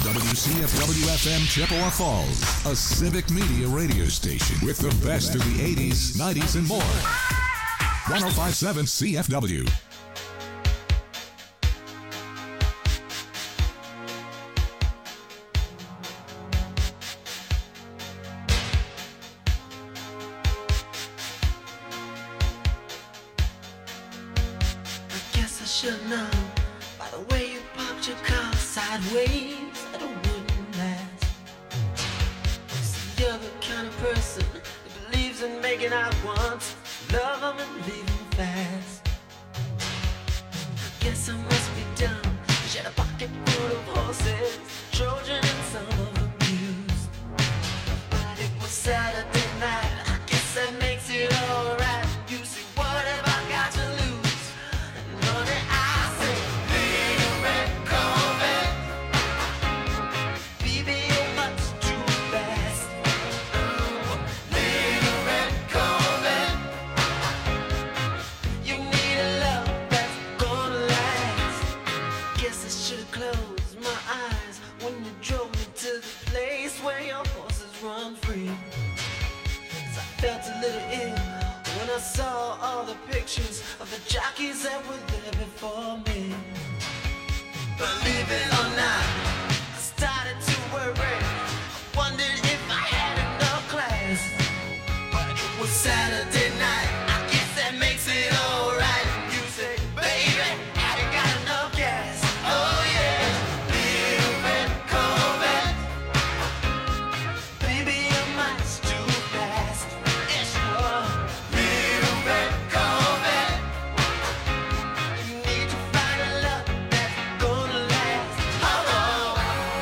WCFW-FM Chippewa Falls, a civic media radio station with the best of the 80s, 90s, and more. 105.7 CFW. I guess I should know by the way you popped your car sideways that it wouldn't last. See, you're the kind of person that believes in making out once, love them and leave them fast. I guess I must be dumb. She had a pocket full of horses, Trojan and some of them used. But it was Saturday night, I guess that makes it alright. You see, what have I got to lose? And honey, I say, little red Corvette, baby, you're much too fast. Little red Corvette, you need a love that's gonna last. Guess I should've closed my eyes when you drove me to the place where your horses run free. 'Cause I felt a little ill when I saw all the pictures of the jockeys that were there before me. Believe it or not, I started to worry. I wondered if I had enough class. But it was Saturday night, I guess that makes it alright. You say, baby, have you got enough gas? Oh yeah, little red Corvette, baby, you're much too fast. Yes, you are. Little red Corvette, you need to find a love that's gonna last. Oh, oh.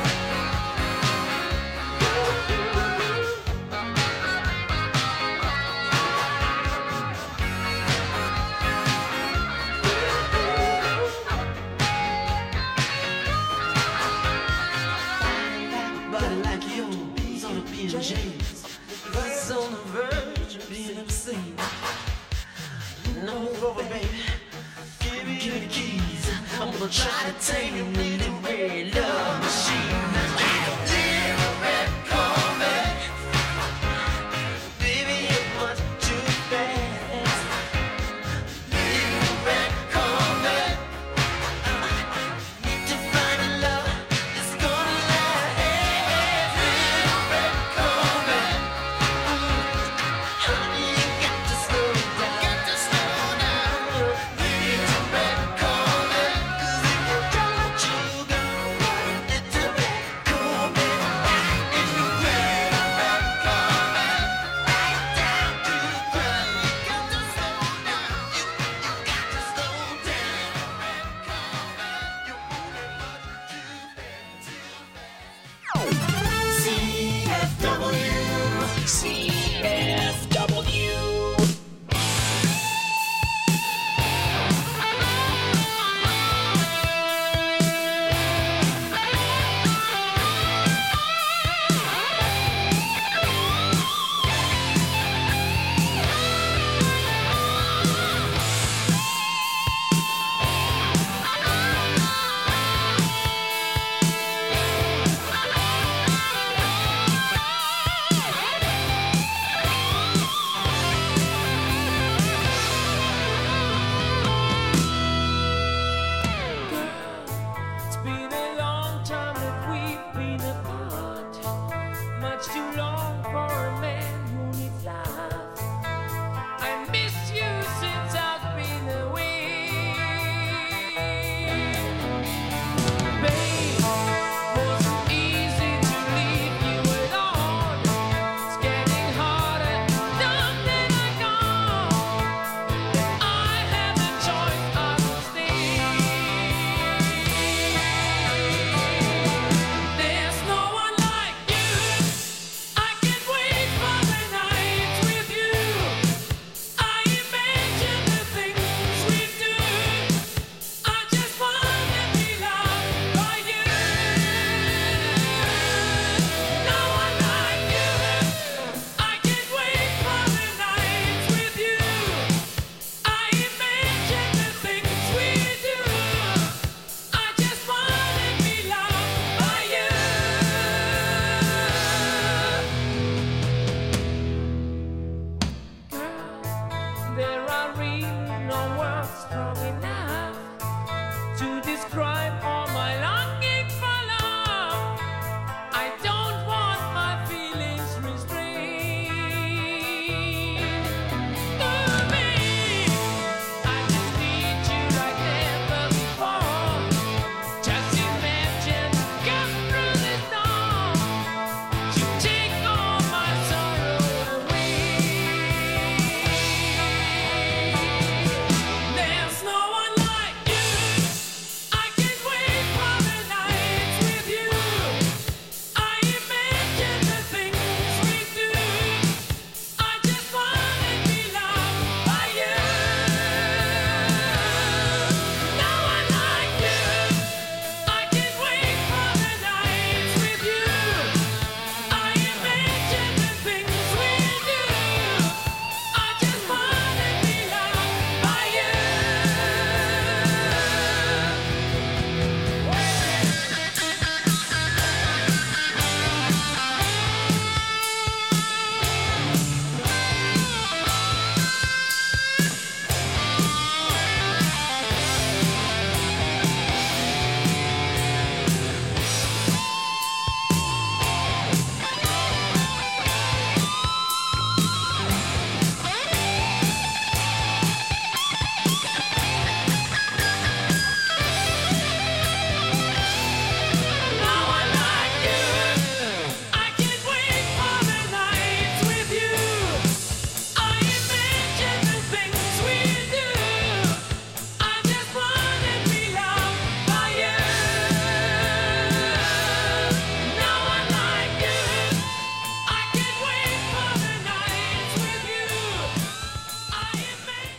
Body like yours on a P&J's, that's on the verge of being obscene. No over, baby. Give me the keys. I'm gonna try to tame your little red love machine. Little red Corvette, baby, you're much too fast. Little red Corvette, need to find a love that's gonna last. Little red Corvette, honey, you got to slow down. Little red Corvette, 'cause if you don't, you gonna run into bad.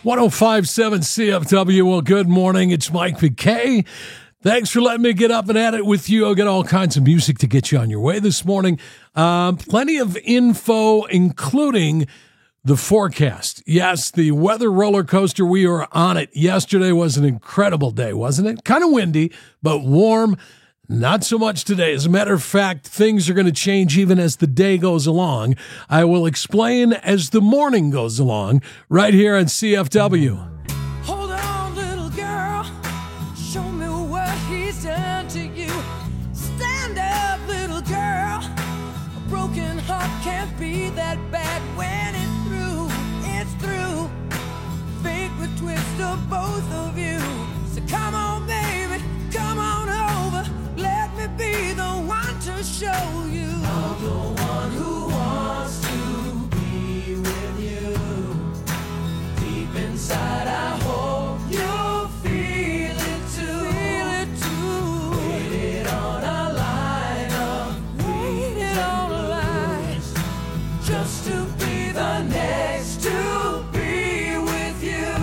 105.7 CFW. Well, good morning. It's Mike McKay. Thanks for letting me get up and at it with you. I'll get all kinds of music to get you on your way this morning. Plenty of info, including the forecast. Yes, the weather roller coaster. We were on it. Yesterday was an incredible day, wasn't it? Kind of windy, but warm. Not so much today. As a matter of fact, things are going to change even as the day goes along. I will explain as the morning goes along right here on CFW. Hold on, little girl. Show me what he's done to you. Stand up, little girl. A broken heart can't be that bad when it's through. It's through. Fate would twist of both of you. So come on, baby. Come on over. Let me be the one to show you. I'm the one who wants to be with you. Deep inside, I hope you feel it too. Feel it too. Waited on a line of waited on a line just to be the next to be with you.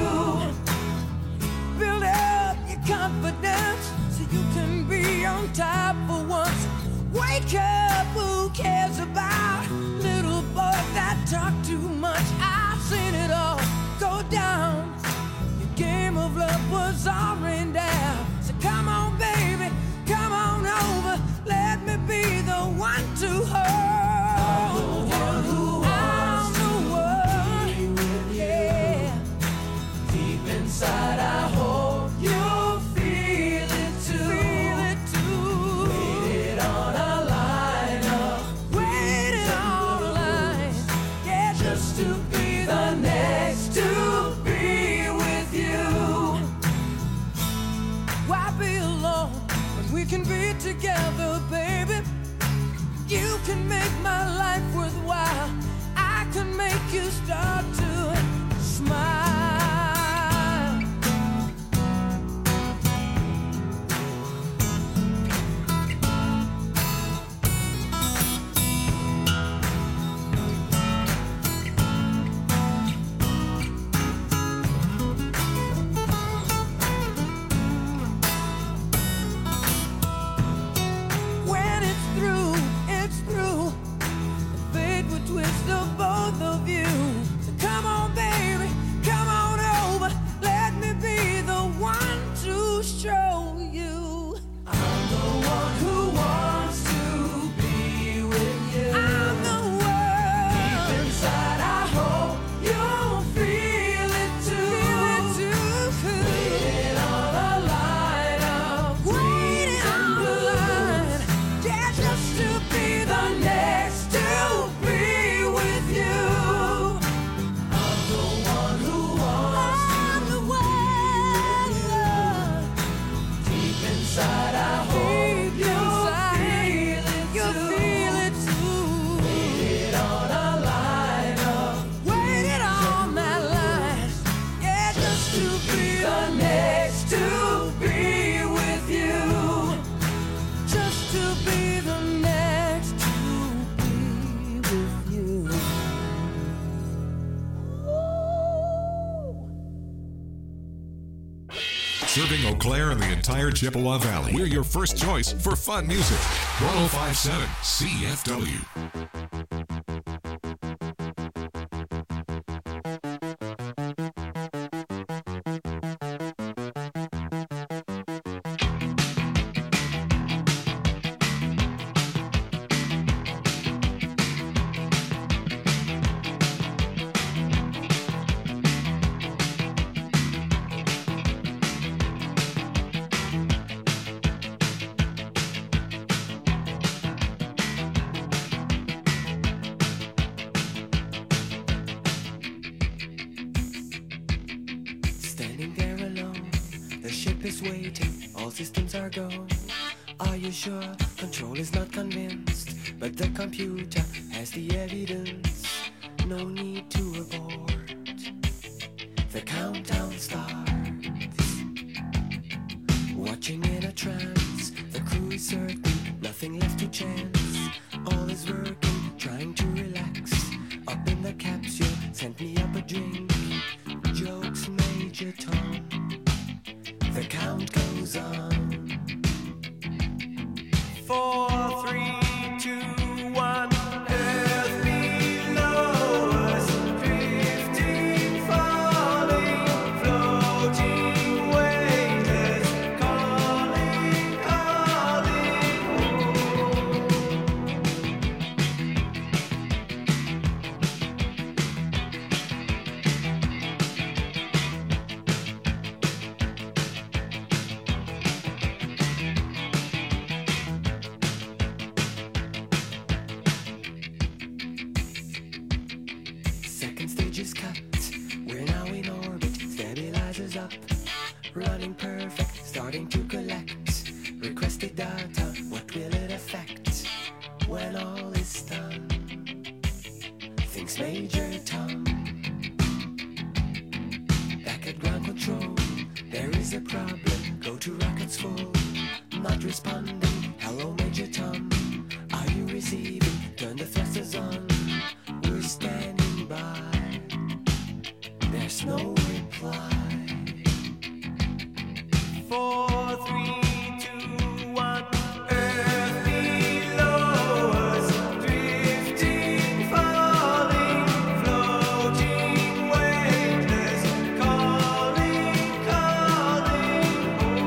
Build up your confidence so you can be on top for once. Wake up, who cares about little boys that talk too much? I've seen it all go down. Your game of love was all rained down. So come on, baby, come on over. Let me be the one to hold. I'm the one who wants to be with you. Yeah. Deep inside, I hope you feel it too. Feel it too. Waited on a line up. Waited on a line. Yeah, just to be the next to be with you. Why be alone when we can be together, baby? You can make my life worthwhile. I can make you start to smile. When it's through, it's through. The fate would twist of both of you. So come on, baby, come on over. Let me be the one to show you. I'm the one who wants to be with you. I'm the one. Deep inside, I hope you'll feel it too. Feel it too. Waiting on a line of waiting on a line. Yeah, just to be the next to be with you. I'm the one who wants to be with you. Deep inside, I hope you'll feel it too. Waited on a line of waited on that line. Yeah, just to be the next to be with you. Just to be the next to be with you. Serving Eau Claire and the entire Chippewa Valley. We're your first choice for fun music. 105.7 CFW. Standing there alone, the ship is waiting, all systems are go. Are you sure? Control is not convinced, but the computer has the evidence. No need to abort. The countdown starts. Watching in a trance, the crew is certain, nothing left to chance. All is working, trying to relax. Up in the capsule, sent me up a drink. Jokes Major Tom. The count goes on. 4, 3, 2, 1. Earth below us, drifting, falling, floating, weightless, calling, calling home. Second stage is cut. We're now in orbit. Stabilizers up. Running perfect. Starting to collect. Requested data. What will it affect when all is done? Thinks Major Tom. Back at ground control. There is a problem. Go to rockets full. Not responding. Hello, Major Tom. Are you receiving? Turn the thrusters on. We're standing by. There's no reply. 4, 3, 2, 1. Earth below us, drifting, falling, floating, weightless, calling, calling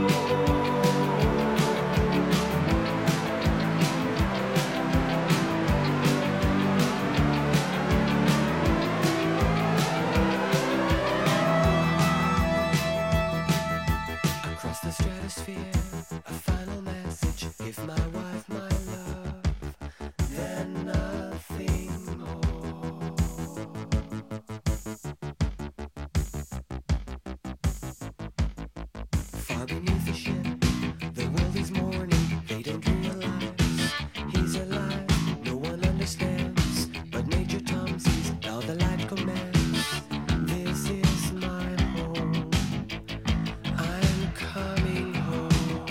across the stratosphere, a final message. Give my wife my love, then nothing more. Far beneath the ship, the world is mourning. They don't realize he's alive. No one understands, but Major Tom sees how the light commands. This is my home. I'm coming home.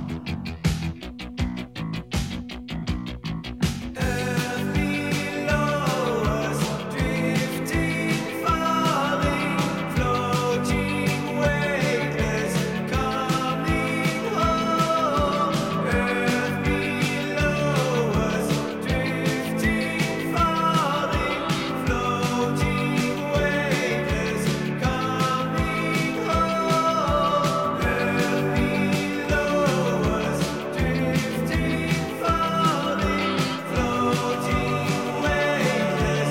Earth below us, drifting, falling, floating, weightless, coming home. Earth below us, drifting, falling, floating, weightless, coming home. Earth below us, drifting, falling, floating, weightless,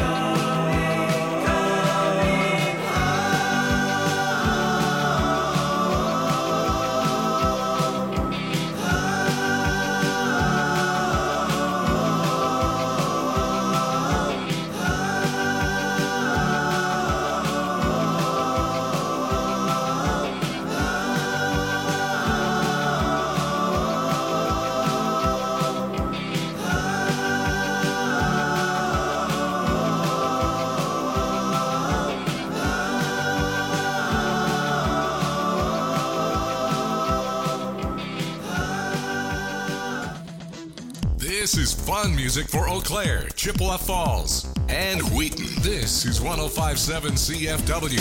This is fun music for Eau Claire, Chippewa Falls, and Wheaton. This is 105.7 CFW.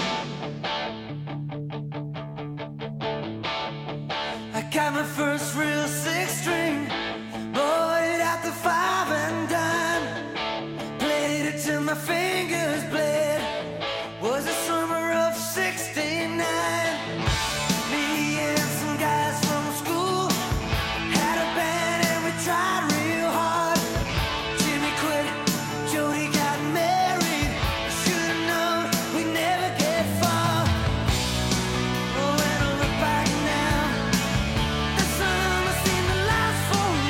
I got my first real six string, bought it at the 5 and dime, played it till my fingers bled. Was the summer of '69. Me and some guys from school had a band and we tried real hard. Jimmy quit, Jody got married. Should've known we'd never get far. Oh, when I look back now, the summer seemed to last forever.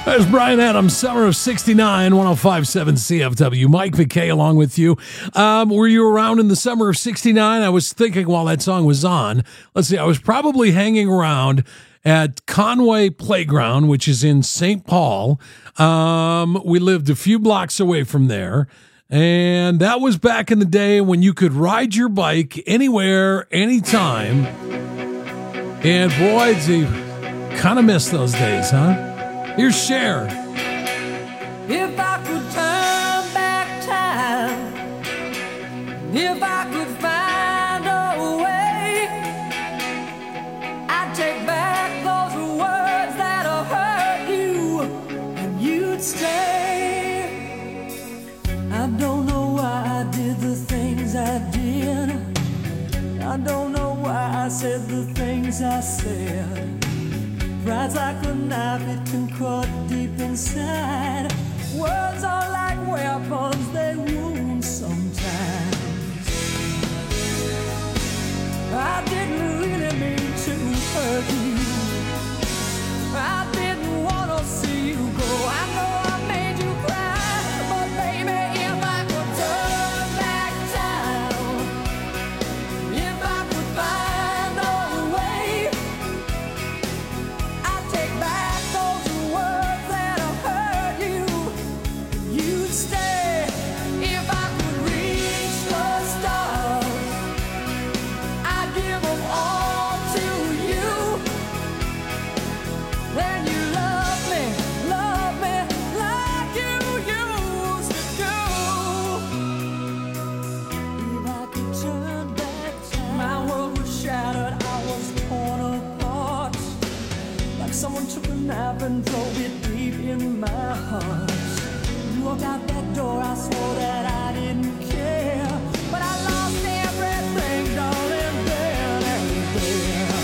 There's Brian Adams, Summer of 69, 105.7 CFW. Mike McKay along with you. Were you around in the summer of 69? I was thinking while that song was on. Let's see, I was probably hanging around at Conway Playground, which is in St. Paul. We lived a few blocks away from there. And that was back in the day when you could ride your bike anywhere, anytime. And boy, you kind of miss those days, huh? Here's Cher. If I could turn back time, if I could find a way, I'd take back those words that have hurt you, and you'd stay. I don't know why I did the things I did. I don't know why I said the things I said. Pride's like a knife, it can cut deep inside. Words are like weapons, they wound sometimes. I didn't really mean to hurt you. I didn't want to see you go. I know I made you cry, but baby, if I could turn back time, if I could find a way, I'd take back those words that have hurt you. You'd stay. If I could reach the stars, I'd give them all to you. Then you love me like you used to do. If I could turn back time, my world was shattered, I was torn apart. Like someone took a knife and drove it deep in my heart. You walked out that door, I swore that I didn't care. But I lost everything, darling, then and there.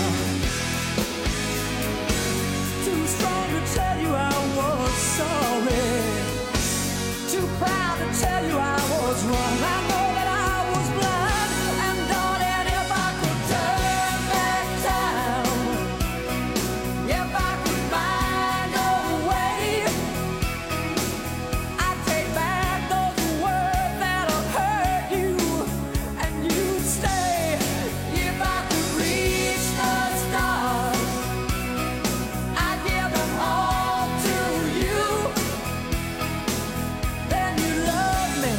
Too strong to tell you I was sorry. Too proud to tell you I was wrong. I know that I was blind. And darling, if I could turn back time, if I could find a way, I'd take back those words that have hurt you, and you'd stay. If I could reach the stars, I'd give them all to you. Then you love me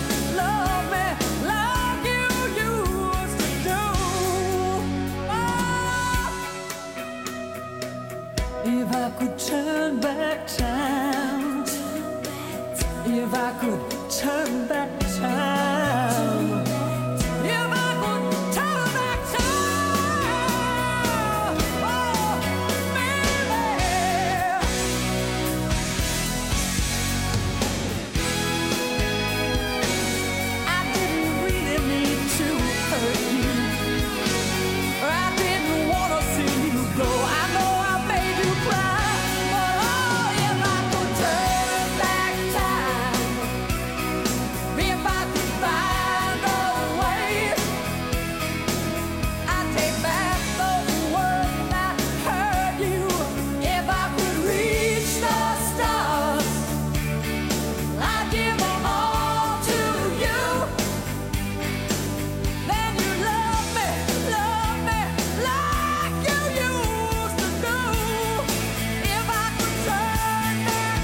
like you used to do. Oh. If I could turn back time, if I could turn back time, if I could turn back time, oh, baby. I didn't really mean to hurt you. I didn't want to see you go. I know I made you cry, but oh, if I could turn back time, if I could find a way, I'd take back those words that hurt you. If I could reach the stars, I'd give them all to you. Then you love me like you used to do. If I could turn back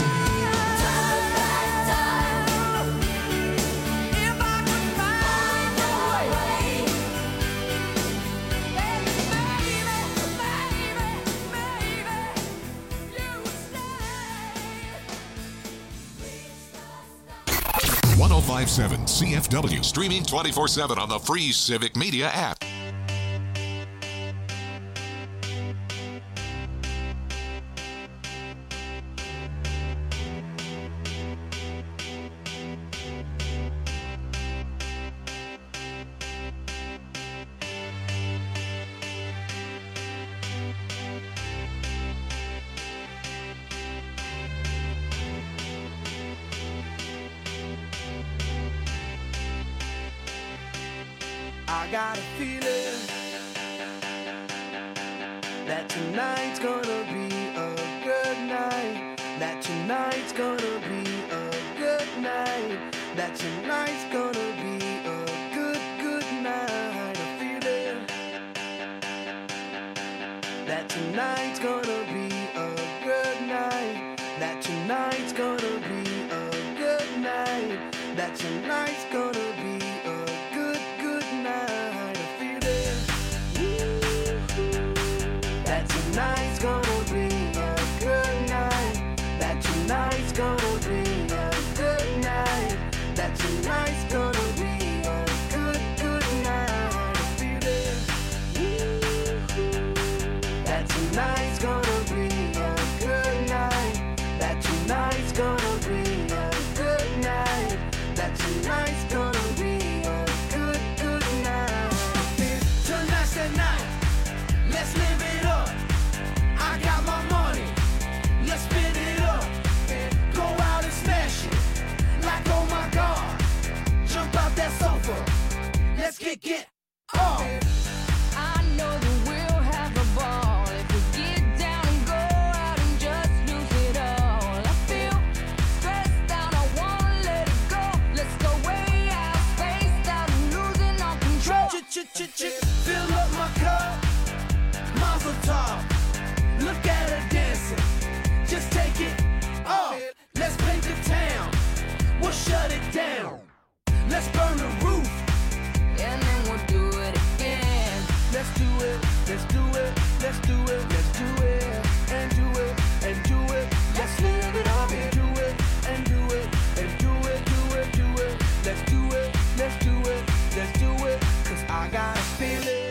time, if I could find a way, then baby, you would stay. 1057 CFW, streaming 24/7 on the free Civic Media app. I got a feeling that tonight's gonna be a good night. that tonight's gonna be a good night, that tonight's gonna be a good, good night. I feel it. That tonight's gonna be a good night, that tonight's gonna be a good night, that tonight's gonna be a good, good night. I feel it. That tonight's gonna be a good night, that tonight's gonna be a good night, that tonight's gonna be a good, good night. I feel it. That tonight's gonna be a good night, that tonight's gonna be a good night, that tonight's gonna be a good, good night. Tonight's the night, let's live it up. I got my money, let's spin it up. Go out and smash it, like oh my God. Jump out that sofa, let's get off. I know that we'll have a ball if we get down and go out and just lose it all. I feel stressed out, I wanna let it go. Let's go way out, spaced out, and losing all control. Fill up my cup, Mazel tov. Look at her dancing, just take it off. Let's paint the town, we'll shut it down. Let's burn the roof, And then we'll do it again. let's do it, let's do it, let's do it, let's do it, and do it, and do it. Let's live it up and do it, and do it, and do it, do it, do it. Let's do it, let's do it, let's do it. Cause I got a feeling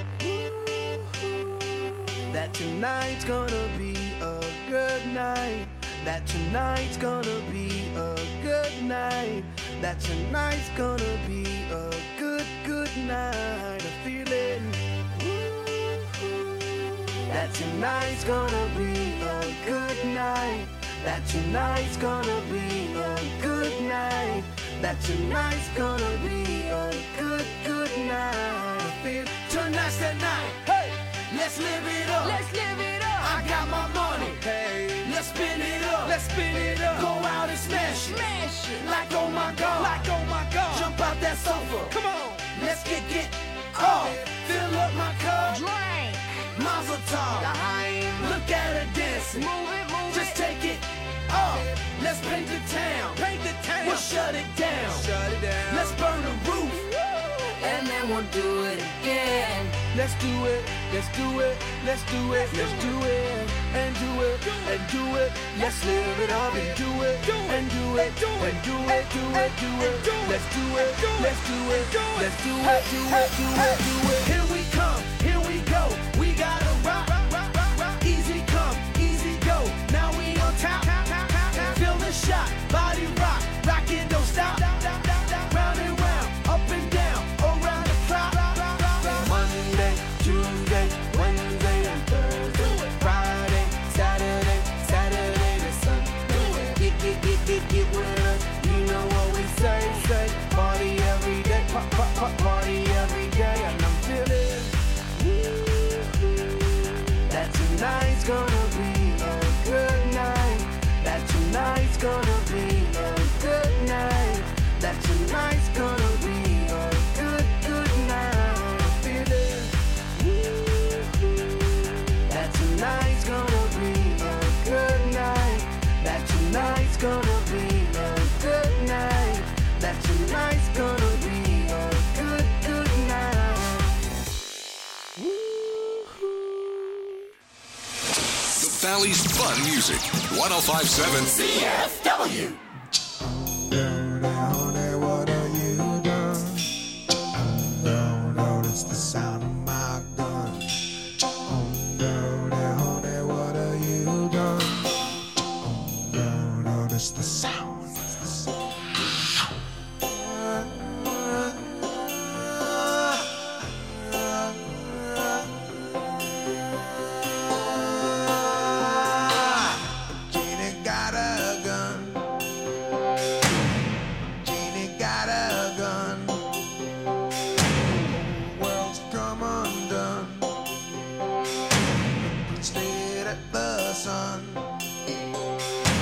that tonight's gonna be a good night, that tonight's gonna be a good night, that tonight's gonna be a good, good night. I feel it. That tonight's gonna be a good night, that tonight's gonna be a good night, that tonight's gonna be a good, good night. I feel tonight's the night. Hey, let's live it up. Let's live it up. I got my money. Hey, let's spin it up. Let's spin it up. Go out and smash it. Smash it. Like oh my God. Like oh my God. Jump out that sofa. Come on. Let's get off. Fill up my cup. Drink. Mazel tov. Look at her dancing. Move it, move Just it. take it off. Let's paint the town. Paint the town. We'll shut it down. Shut it down. Let's burn the roof. And then we'll do it again. Let's do it, let's do it, let's do it, let's do it, and do it, and do it. Let's live it up and do it, and do it, and do it, do it, do it. Let's do it, let's do it, let's do it, do it, do it, do it. Here we come, here we go. We gotta rock, easy come, easy go. Now we on top, feel the shot, body rock, rock it, don't stop. Round and round, up and down, around the clock. Monday, Tuesday, Wednesday, and Thursday, Friday, Saturday, Saturday to Sunday. Get with us, you know what we say. Party every day, party every day, and I'm feeling that tonight's gonna be a good night, that tonight's gonna be a good night, that tonight's gonna be a good, good night. I feel it. That tonight's gonna be a good night, that tonight's gonna be a good night, that tonight's gonna be a good, good night. The Valley's fun music. 1057 CFW. Honey, what have you done? No, it's the sound of my gun. Honey, what have you done? No, it's the sound. Jeannie got a gun. Jeannie got a gun. World's come undone. Looking straight at the sun.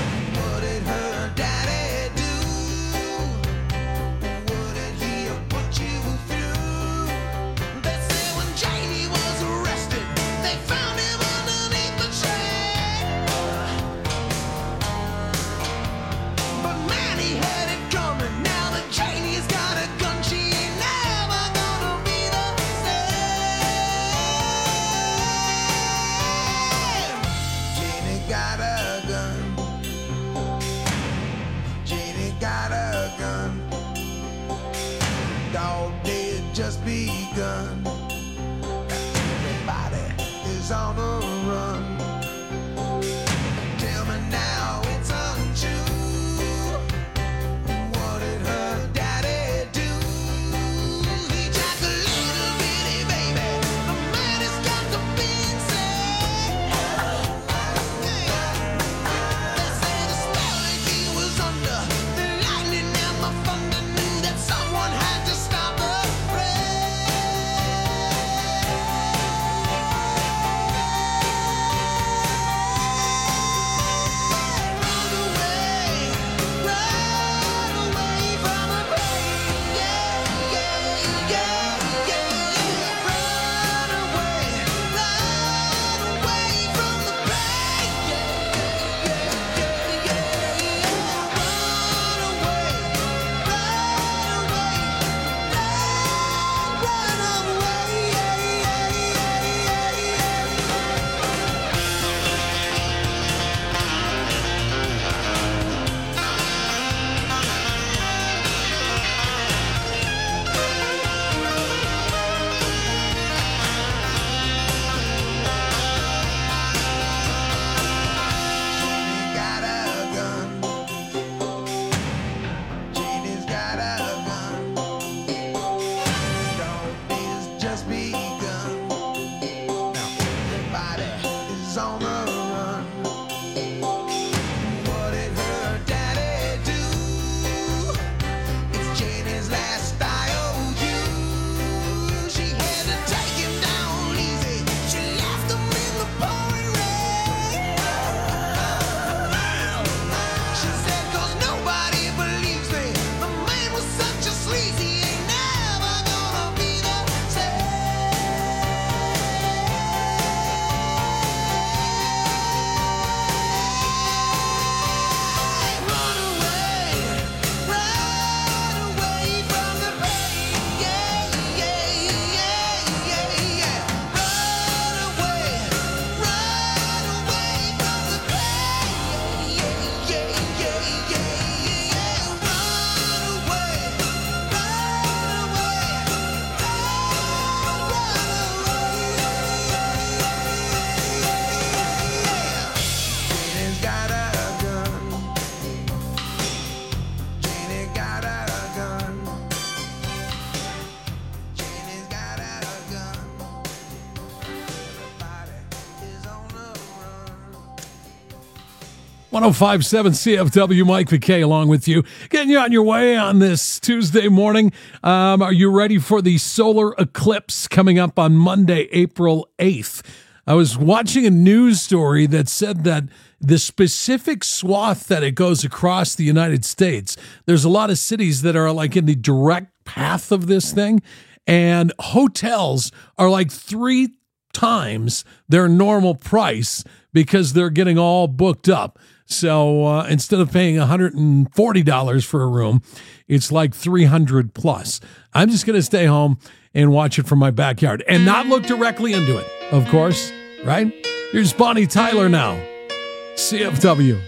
1057 CFW, Mike McKay along with you, getting you on your way on this Tuesday morning. Are you ready for the solar eclipse coming up on Monday, April 8th? I was watching a news story that said that the specific swath that it goes across the United States, there's a lot of cities that are like in the direct path of this thing, and hotels are like 3 times their normal price because they're getting all booked up. So instead of paying $140 for a room, it's like $300 plus. I'm just going to stay home and watch it from my backyard and not look directly into it, of course, right? Here's Bonnie Tyler now. CFW.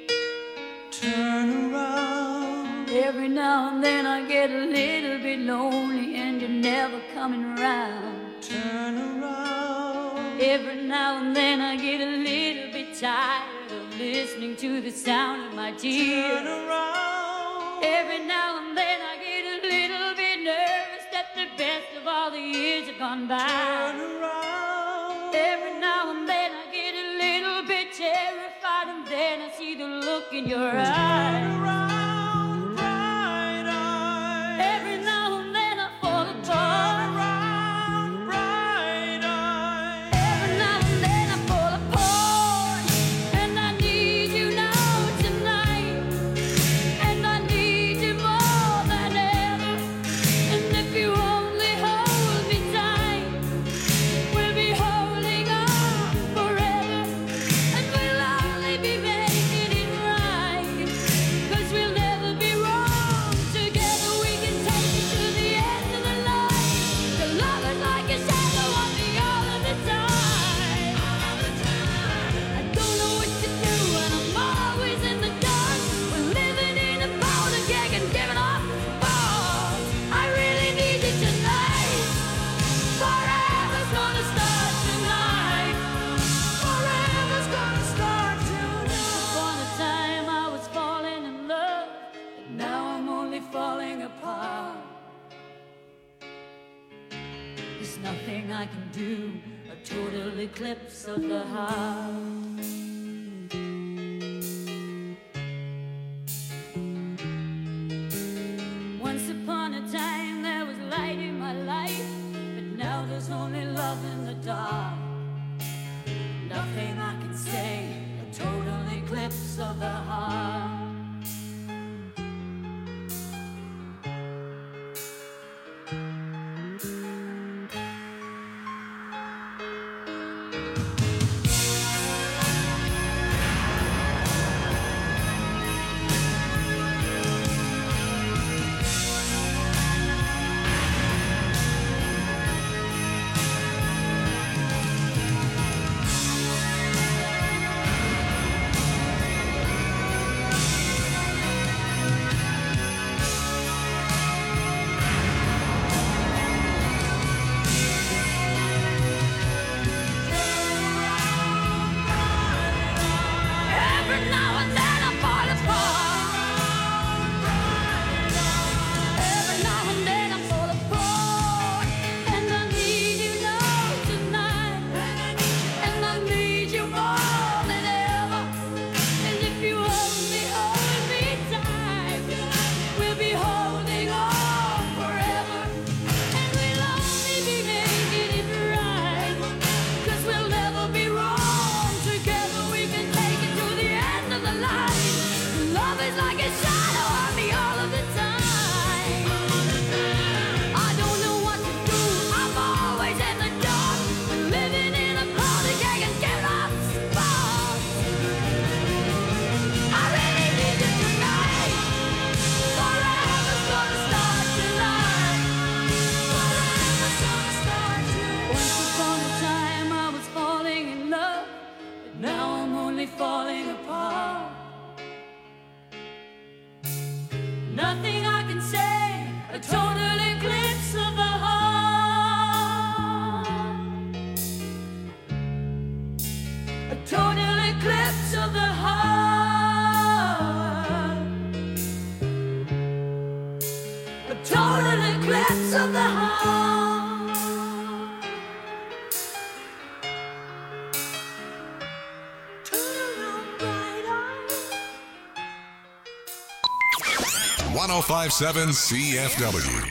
Turn around. Every now and then I get a little bit lonely and you're never coming around. Turn around. Every now and then I get a little bit tired of listening to the sound of my tears. Turn around. Every now and then I get a little bit nervous that the best of all the years have gone by. Turn around. Every now and then I get a little bit terrified, and then I see the look in your eyes. Turn around, bright eyes. Every now and then I fall apart. Turn around, bright eyes. Every now and then I fall apart, and I need you now tonight, and I need you more than ever. And if you only hold me tight, we'll be holding on forever, and we'll only be making it right, 'cause we'll never be wrong. Together we can take it to the end of the line. The love is like a shadow on me all of the time. I don't know what to do and I'm always in the dark. We're living in a powder keg and giving off balls. I really need you tonight. Forever's gonna start tonight. Forever's gonna start tonight. Upon a time I was falling in love, but now I'm only falling apart. There's nothing I can do, a total eclipse of the heart. Once upon a time there was light in my life, but now there's only love in the dark. Nothing I can say, a total eclipse of the heart. Every now and then I fall apart. Every now and then I fall apart, and I need you now tonight, and I need you more than ever. And if you only hold me tight, we'll be holding on forever, and we'll only be making it right, 'cause we'll never be wrong. Together we can take it to the end of the line. Love is like a shadow on me all of the time. I don't know what to do, I'm always in the dark. We're living in a powder keg and giving off sparks. I really need you tonight. Forever's gonna start tonight. Forever's gonna start tonight. Once upon a time I was falling in love, but now I'm only falling apart. Nothing I can say, a total eclipse of the heart. A total eclipse of the heart. A total eclipse of the heart. Turn around, bright eyes. 1057 CFW.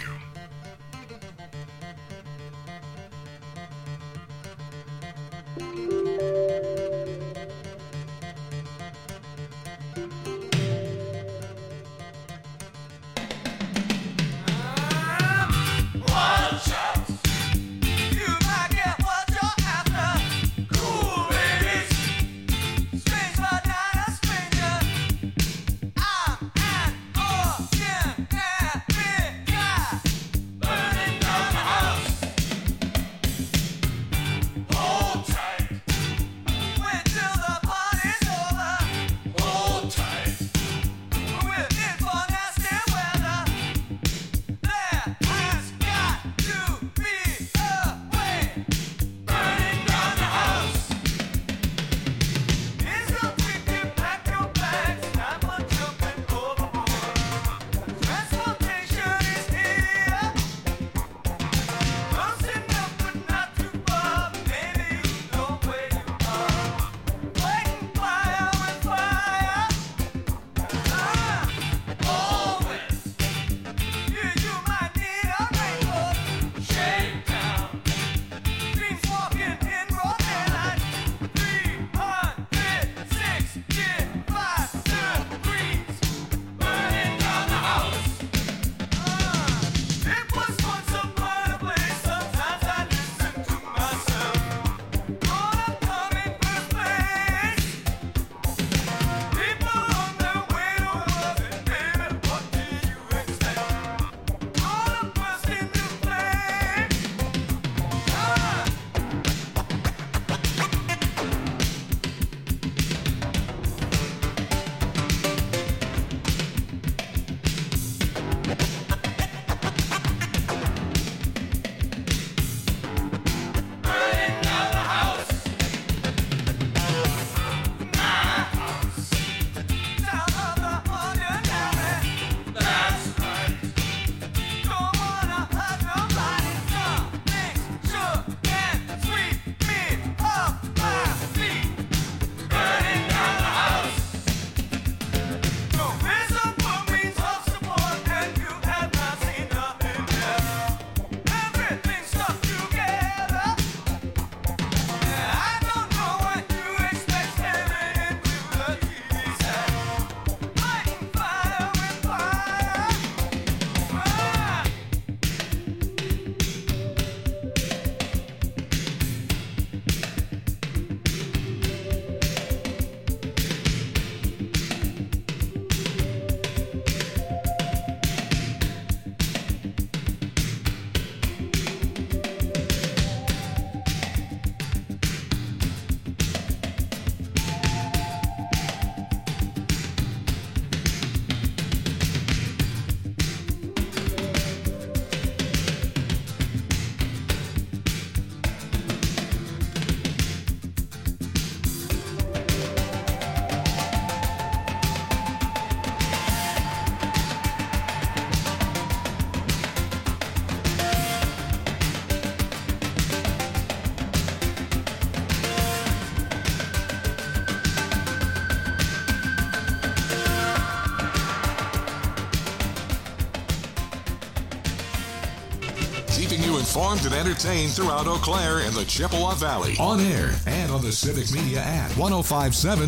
Keeping you informed and entertained throughout Eau Claire and the Chippewa Valley. On air and on the Civic Media app. 1057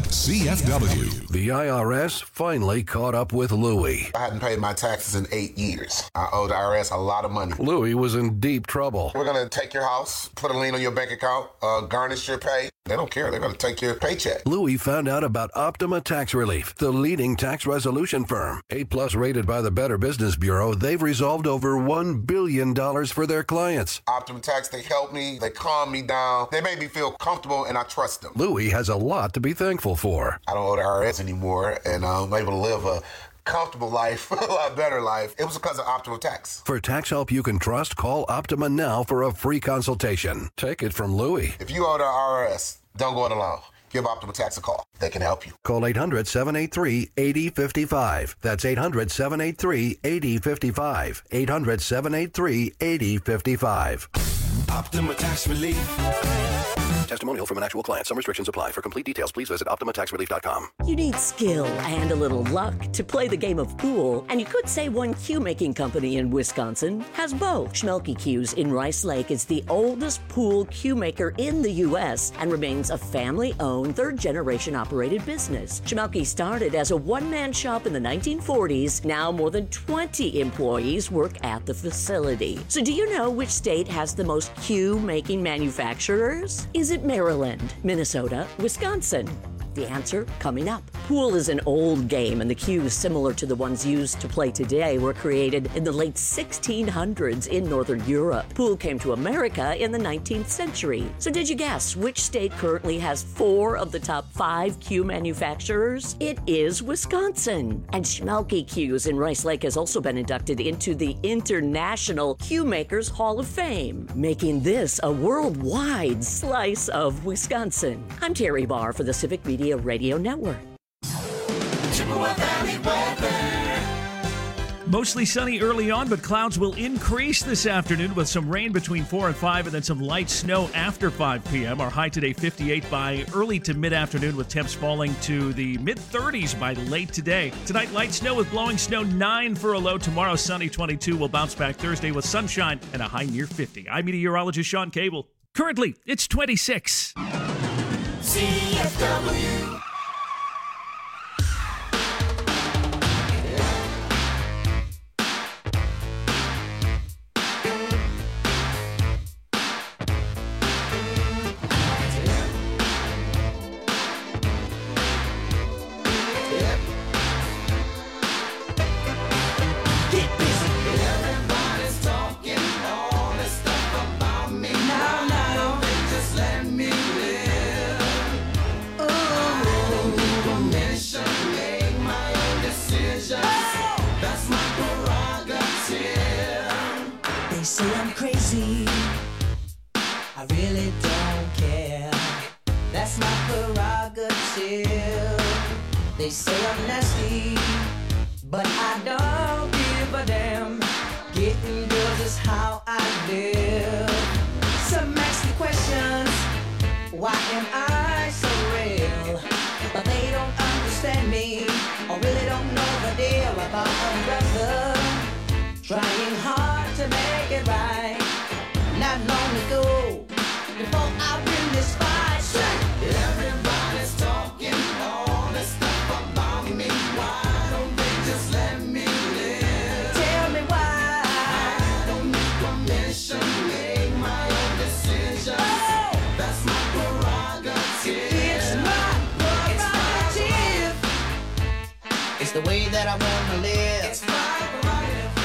CFW. The IRS finally caught up with Louie. I hadn't paid my taxes in 8 years. I owe the IRS a lot of money. Louie was in deep trouble. We're going to take your house, put a lien on your bank account, garnish your pay. They don't care. They're going to take your paycheck. Louie found out about Optima Tax Relief, the leading tax resolution firm. A+ rated by the Better Business Bureau, they've resolved over $1 billion for their clients. Optima Tax, they help me. They calm me down. They make me feel comfortable, and I trust them. Louie has a lot to be thankful for. I don't owe the IRS anymore, and I'm able to live a comfortable life, a lot better life. It was because of Optima Tax. For tax help you can trust, call Optima now for a free consultation. Take it from Louie. If you owe the IRS, don't go it alone. Give Optima Tax a call. They can help you. Call 800-783-8055. That's 800-783-8055. 800-783-8055. Optima Tax Relief. Testimonial from an actual client. Some restrictions apply. For complete details, please visit OptimaTaxRelief.com. You need skill and a little luck to play the game of pool, and you could say one cue-making company in Wisconsin has both. Schmelke Cues in Rice Lake is the oldest pool cue maker in the U.S. and remains a family-owned, third-generation operated business. Schmelke started as a one-man shop in the 1940s. Now more than 20 employees work at the facility. So do you know which state has the most cue-making manufacturers? Is it Maryland, Minnesota, Wisconsin? The answer coming up. Pool is an old game, and the cues similar to the ones used to play today were created in the late 1600s in Northern Europe. Pool came to America in the 19th century. So did you guess which state currently has 4 of the top 5 cue manufacturers? It is Wisconsin. And Schmelke Cues in Rice Lake has also been inducted into the International Cue Makers Hall of Fame, making this a worldwide slice of Wisconsin. I'm Terry Barr for the Civic Media Radio Network. Mostly sunny early on, but clouds will increase this afternoon with some rain between 4 and 5 and then some light snow after 5 p.m. Our high today 58 by early to mid-afternoon with temps falling to the mid-30s by late today. Tonight, light snow with blowing snow 9 for a low. Tomorrow, sunny 22. We'll bounce back Thursday with sunshine and a high near 50. I'm meteorologist Sean Cable. Currently, it's 26. CFW. Say I'm crazy, I really don't care. That's my prerogative. They say I'm nasty, but I don't give a damn. Getting girls is how I live. Some ask me questions, why am I so real? But they don't understand me, or really don't know the deal about a brother trying hard to make it right. Not long ago, before I win this fight, everybody's talking all this stuff about me. Why don't they just let me live? Tell me why. I don't need permission to make my own decisions. Oh, that's my prerogative. It's my prerogative. It's the way that I wanna live. It's my prerogative.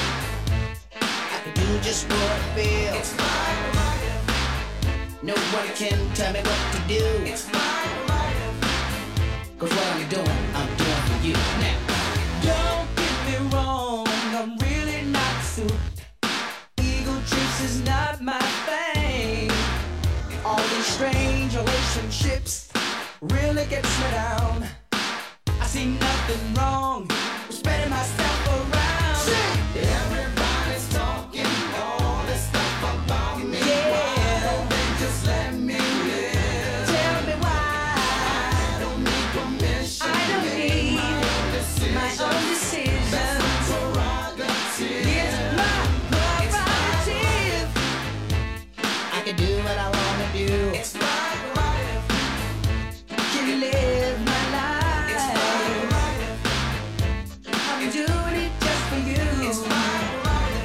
Do just what I feel. It's my prerogative. No one can tell me what to do. It's my prerogative. 'Cause what I'm doing for you now. Don't get me wrong, I'm really not suited. Ego trips is not my thing. All these strange relationships really gets me down. I see nothing wrong with spreading myself around. Everybody's talking all this stuff about me. Yeah. Why don't they just let me live? Tell me why. I don't need permission. I don't need my own decision. That's my prerogative. It's my prerogative. I can do what I want to do. It's my prerogative. Can you live my life? It's my prerogative. I'm doing it just for you. It's my prerogative.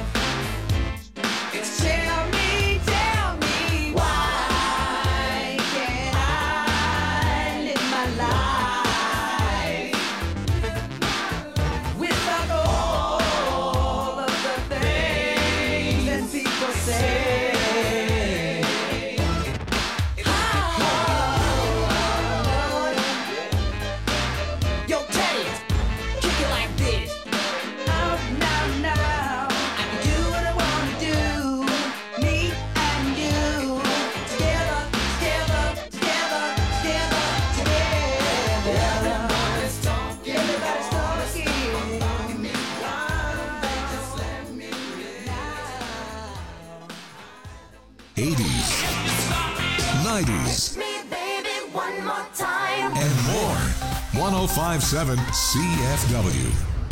Tell me, why can't I live my life without all of the things that people say? Yo, Teddy, kick it like this. Now, I can do what I want to do. Me and you, together. Everybody's talking about me. Why don't they just let me live? 80s, 90s, 1057 CFW.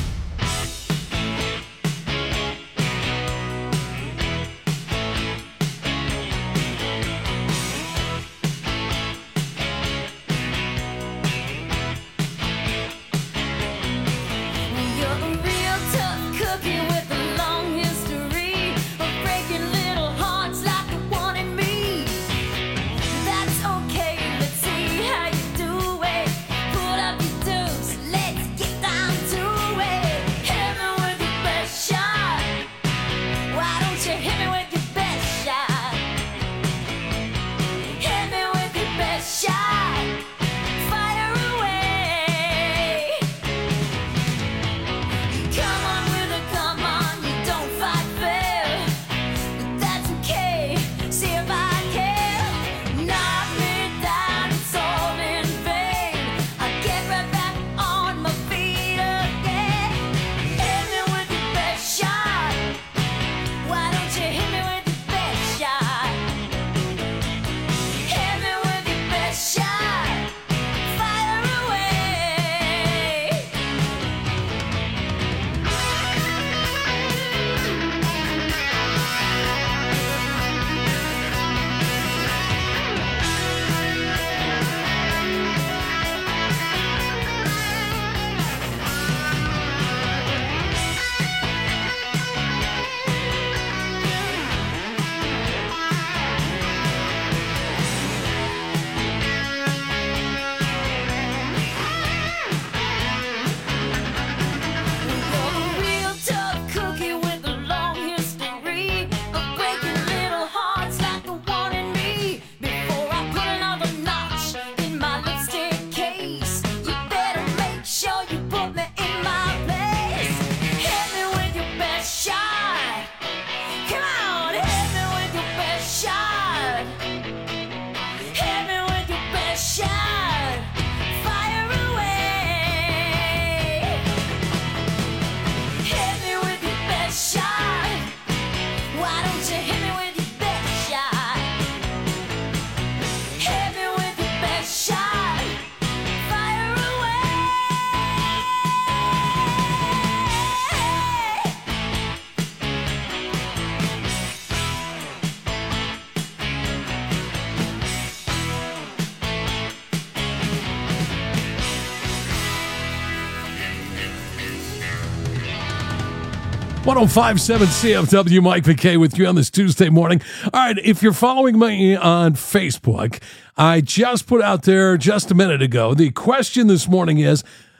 .1057 CFW, Mike McKay with you on this Tuesday morning. All right, if you're following me on Facebook, I just put out there just a minute ago, the question this morning is,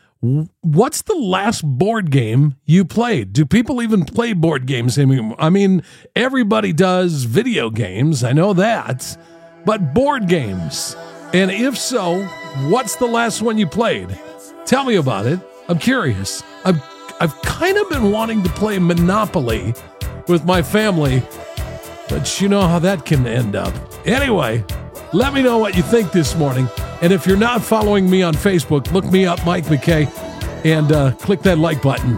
what's the last board game you played? Do people even play board games anymore? I mean, everybody does video games, I know that, but board games. And if so, what's the last one you played? Tell me about it. I'm curious. I've kind of been wanting to play Monopoly with my family, but you know how that can end up. Anyway, let me know what you think this morning. And if you're not following me on Facebook, look me up, Mike McKay, and click that like button.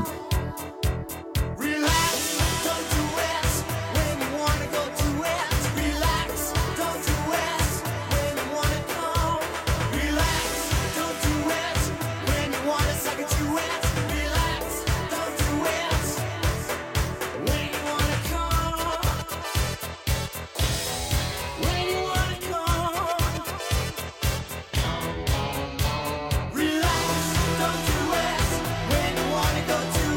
Relax, don't do it when you wanna go to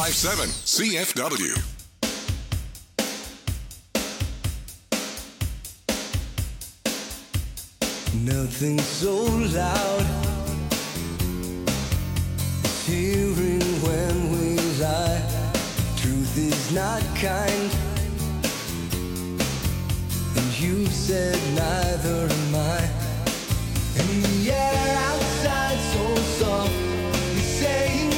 1057 CFW. Nothing so loud as hearing when we lie. Truth is not kind, and you said neither am I. And the air outside so soft, you're saying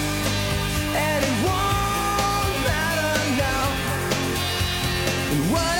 what